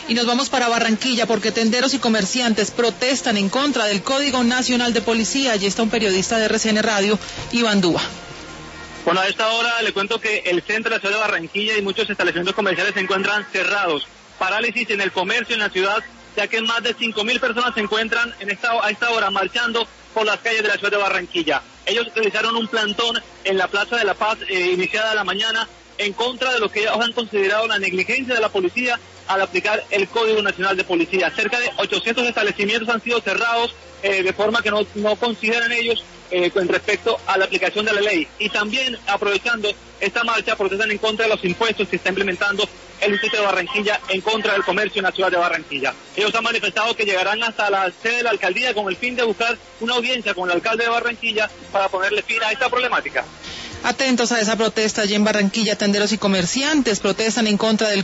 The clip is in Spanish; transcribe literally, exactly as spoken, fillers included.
Y nos vamos para Barranquilla porque tenderos y comerciantes protestan en contra del Código Nacional de Policía. Allí está un periodista de R C N Radio, Iván Dúa. Bueno, a esta hora le cuento que el centro de la ciudad de Barranquilla y muchos establecimientos comerciales se encuentran cerrados. Parálisis en el comercio en la ciudad, ya que más de cinco mil personas se encuentran en esta, a esta hora marchando por las calles de la ciudad de Barranquilla. Ellos realizaron un plantón en la Plaza de la Paz eh, iniciada la mañana en contra de lo que ellos han considerado la negligencia de la policía al aplicar el Código Nacional de Policía. Cerca de ochocientos establecimientos han sido cerrados eh, de forma que no, no consideran ellos eh, con respecto a la aplicación de la ley. Y también, aprovechando esta marcha, protestan en contra de los impuestos que está implementando el Distrito de Barranquilla en contra del comercio en la ciudad de Barranquilla. Ellos han manifestado que llegarán hasta la sede de la alcaldía con el fin de buscar una audiencia con el alcalde de Barranquilla para ponerle fin a esta problemática. Atentos a esa protesta allí en Barranquilla, tenderos y comerciantes protestan en contra del